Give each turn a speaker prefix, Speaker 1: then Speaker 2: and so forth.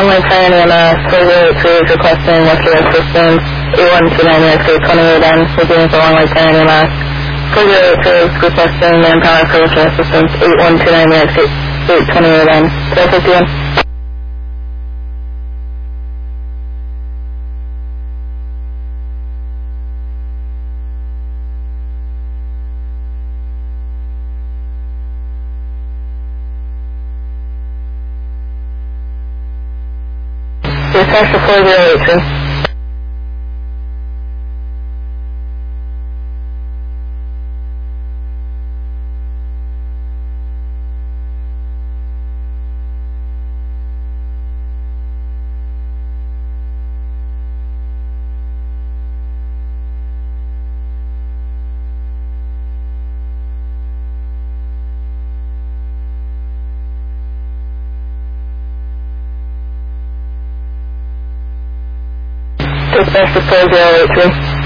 Speaker 1: Lake Fire EMS, 403 is requesting muscular assistance, 8129 New York State 28N, speaking for Long Lake Fire EMS, 403 is requesting manpower for muscular assistance, 8129 New York State 28N, 1251. Dispatch to 4083. Dispatch to 4083.